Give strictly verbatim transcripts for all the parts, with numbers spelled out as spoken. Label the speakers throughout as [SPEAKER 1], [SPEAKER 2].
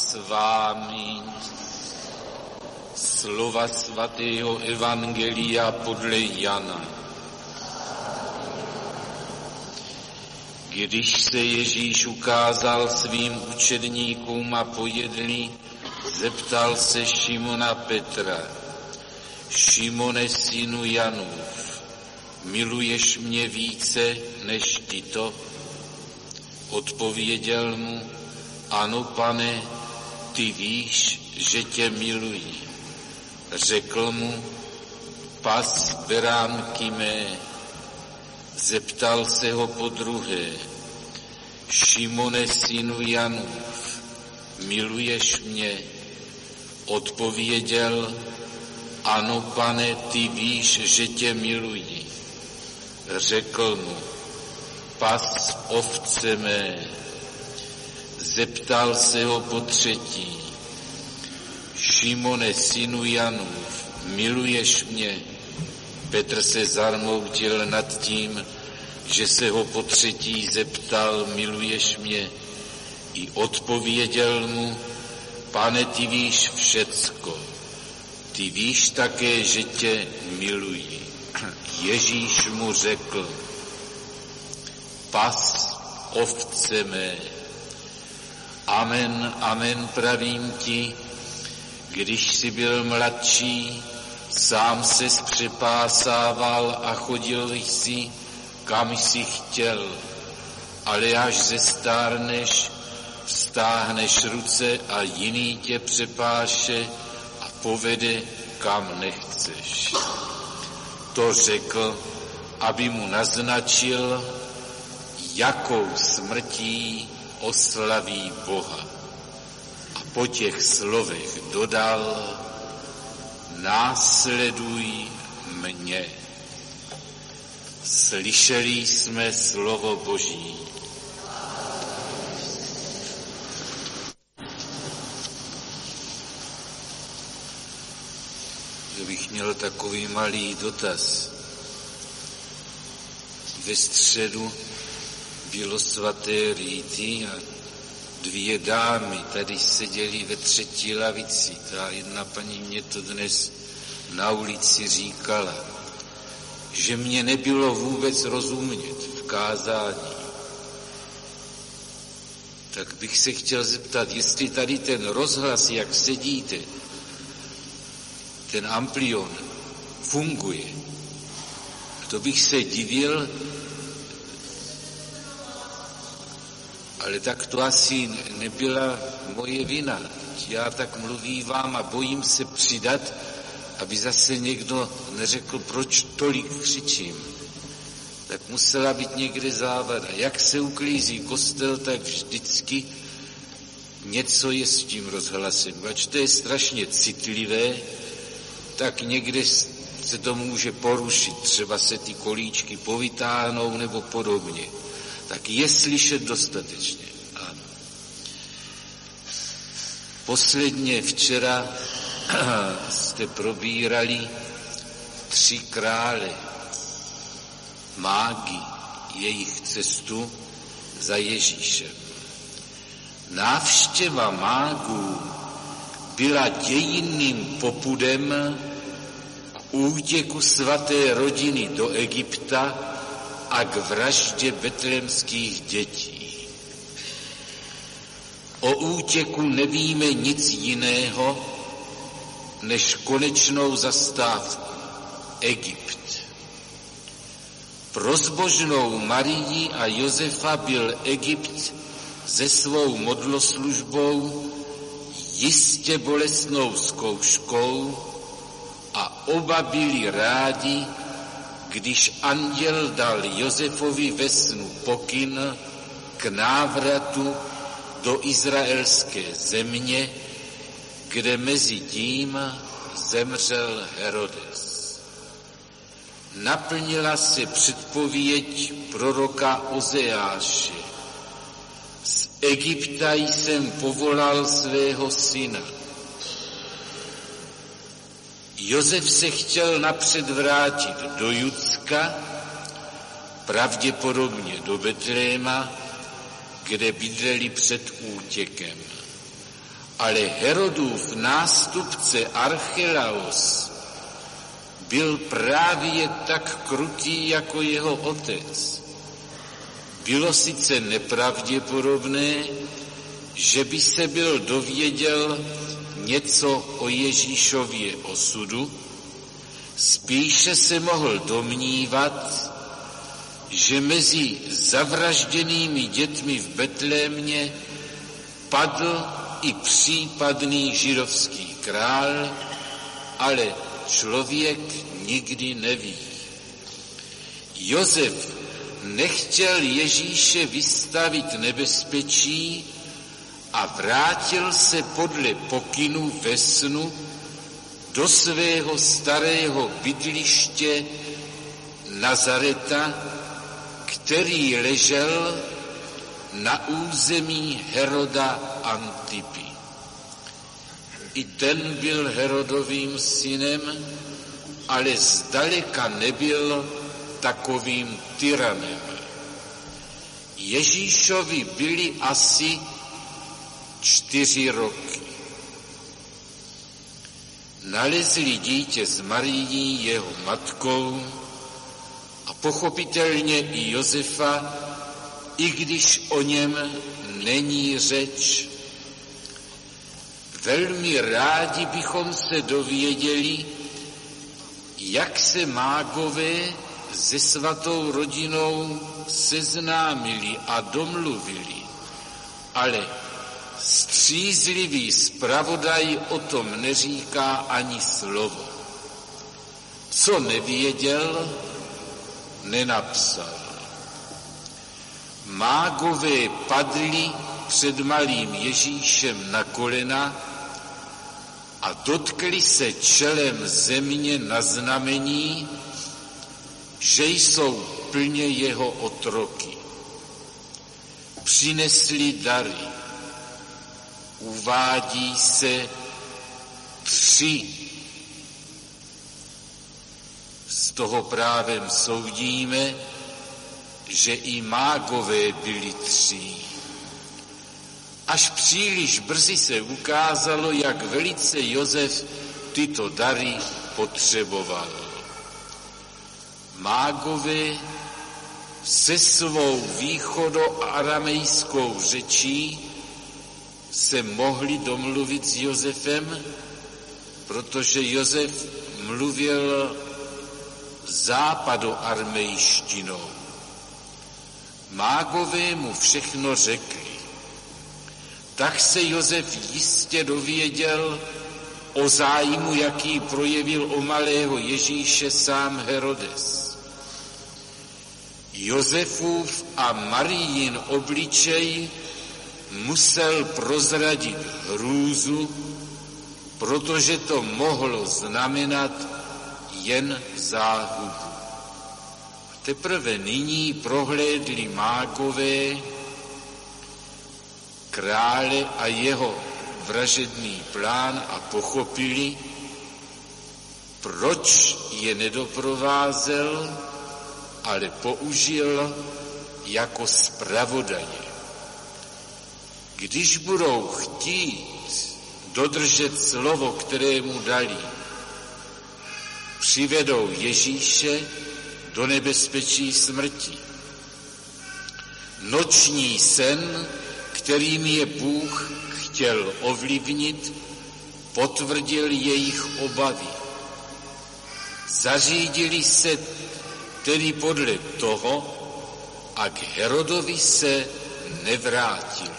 [SPEAKER 1] s vámi. Slova svatého evangelia podle Jana. Když se Ježíš ukázal svým učedníkům a pojedli, zeptal se Šimona Petra: Šimone, synu Janův, miluješ mě více než tito? Odpověděl mu: Ano, Pane, ty víš, že tě miluji. Řekl mu: Pas beránky mé. Zeptal se ho podruhé: Šimone, synu Janův, miluješ mě? Odpověděl: Ano, Pane, ty víš, že tě miluji. Řekl mu: Pas ovce mé. Zeptal se ho potřetí: Šimone, synu Janův, miluješ mě? Petr se zarmoutil nad tím, že se ho potřetí zeptal: miluješ mě? I odpověděl mu: Pane, ty víš všecko. Ty víš také, že tě miluji. Ježíš mu řekl: Pas ovce mé. Amen, amen, pravím ti, když jsi byl mladší, sám se zpřepásával a chodil jsi, kam jsi chtěl, ale až zestárneš, vztáhneš ruce a jiný tě přepáše a povede, kam nechceš. To řekl, aby mu naznačil, jakou smrtí oslaví Boha. A po těch slovech dodal: Následuj mě. Slyšeli jsme slovo Boží. Kdybych měl takový malý dotaz. Ve středu bylo svaté rýty a dvě dámy tady seděly ve třetí lavici. Ta jedna paní mě to dnes na ulici říkala, že mě nebylo vůbec rozumět v kázání. Tak bych se chtěl zeptat, jestli tady ten rozhlas, jak sedíte, ten amplion, funguje. To bych se divil, ale tak to asi nebyla moje vina. Já tak mluvím a bojím se přidat, aby zase někdo neřekl, proč tolik křičím. Tak musela být někde závada. Jak se uklízí kostel, tak vždycky něco je s tím rozhlasem. Ač to je strašně citlivé, tak někde se to může porušit. Třeba se ty kolíčky povytáhnou nebo podobně. Tak je slyšet dostatečně. Ano. Posledně včera jste probírali tři krále, mágy, jejich cestu za Ježíšem. Návštěva mágů byla dějinným popudem k útěku svaté rodiny do Egypta a k vraždě betlémských dětí. O útěku nevíme nic jiného, než konečnou zastávku Egypt. Pro zbožnou Marii a Josefa byl Egypt se svou modloslužbou jistě bolestnou zkouškou a oba byli rádi, když anděl dal Josefovi ve snu pokyn k návratu do izraelské země, kde mezi tím zemřel Herodes. Naplnila se předpověď proroka Ozeáše: Z Egypta jsem povolal svého syna. Josef se chtěl napřed vrátit do Judska, pravděpodobně do Betléma, kde bydleli před útěkem. Ale Herodův nástupce Archelaos byl právě tak krutý jako jeho otec. Bylo sice nepravděpodobné, že by se byl dověděl něco o Ježíšově osudu, spíše se mohl domnívat, že mezi zavražděnými dětmi v Betlémě padl i případný židovský král, ale člověk nikdy neví. Josef nechtěl Ježíše vystavit nebezpečí a vrátil se podle pokynu ve snu do svého starého bydliště Nazareta, který ležel na území Heroda Antipy. I ten byl Herodovým synem, ale zdaleka nebyl takovým tyranem. Ježíšovi byly asi čtyři roky. Nalezli dítě s Marií, jeho matkou, a pochopitelně i Josefa, i když o něm není řeč. Velmi rádi bychom se dověděli, jak se mágové se svatou rodinou seznámili a domluvili, ale střízlivý zpravodaj o tom neříká ani slovo. Co nevěděl, nenapsal. Mágové padli před malým Ježíšem na kolena a dotkli se čelem země na znamení, že jsou plně jeho otroky. Přinesli dary. Uvádí se tři. Z toho právem soudíme, že i mágové byli tři. Až příliš brzy se ukázalo, jak velice Josef tyto dary potřeboval. Mágové se svou východoaramejskou řečí se mohli domluvit s Josefem, protože Josef mluvil západoarmejštinou. Mágové mu všechno řekli. Tak se Josef jistě dověděl o zájmu, jaký projevil o malého Ježíše sám Herodes. Josefův a Marijin obličej musel prozradit hrůzu, protože to mohlo znamenat jen záhubu. Teprve nyní prohlédli mágové krále a jeho vražedný plán a pochopili, proč je nedoprovázel, ale použil jako zpravodaje. Když budou chtít dodržet slovo, které mu dali, přivedou Ježíše do nebezpečí smrti. Noční sen, kterým je Bůh chtěl ovlivnit, potvrdil jejich obavy. Zařídili se tedy podle toho a k Herodovi se nevrátili.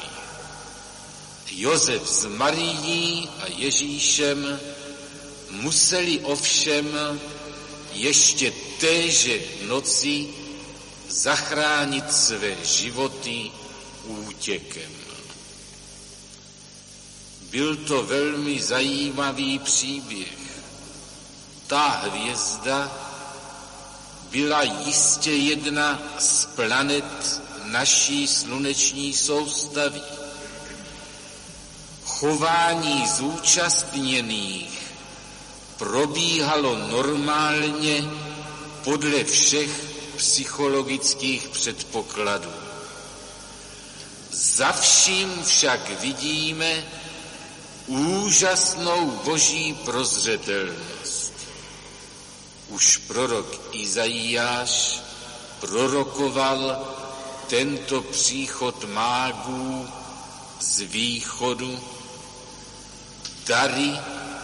[SPEAKER 1] Josef s Marií a Ježíšem museli ovšem ještě téže noci zachránit své životy útěkem. Byl to velmi zajímavý příběh. Ta hvězda byla jistě jedna z planet naší sluneční soustavy. Chování zúčastněných probíhalo normálně podle všech psychologických předpokladů. Za vším však vidíme, úžasnou boží prozřetelnost. Už prorok Izajáš prorokoval tento příchod mágů z východu, dary,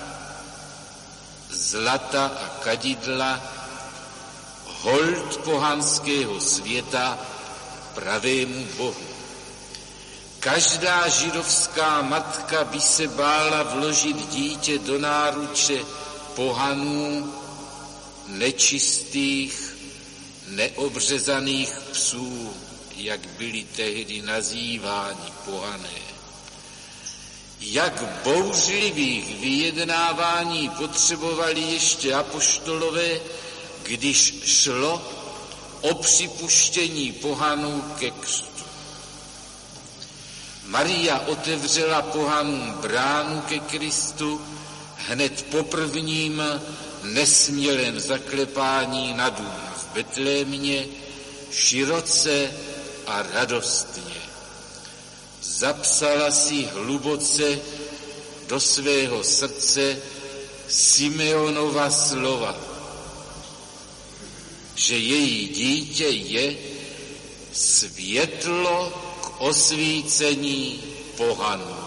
[SPEAKER 1] zlata a kadidla, hold pohanského světa pravému Bohu. Každá židovská matka by se bála vložit dítě do náruče pohanů, nečistých, neobřezaných psů, jak byli tehdy nazýváni pohané. Jak bouřlivých vyjednávání potřebovali ještě apoštolové, když šlo o připuštění pohanů ke křtu. Maria otevřela pohanům bránu ke Kristu hned po prvním nesmělém zaklepání na dům v Betlémě, široce a radostně. Zapsala si hluboce do svého srdce Simeonova slova, že její dítě je světlo k osvícení pohanů.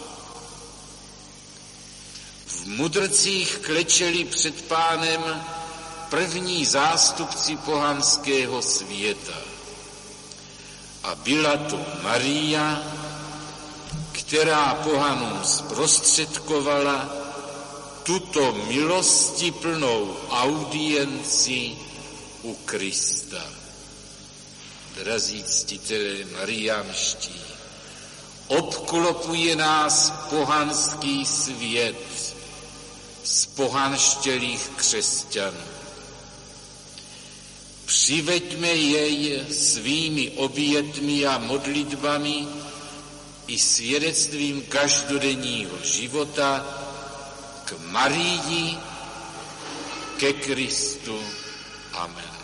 [SPEAKER 1] V mudrcích klečeli před Pánem první zástupci pohanského světa. A byla to Maria, která pohanům zprostředkovala tuto milostiplnou audienci u Krista. Drazí ctitelé mariánští, obklopuje nás pohanský svět z pohanštělých křesťanů. Přiveďme jej svými obětmi a modlitbami i svědectvím každodenního života k Marii, ke Kristu. Amen.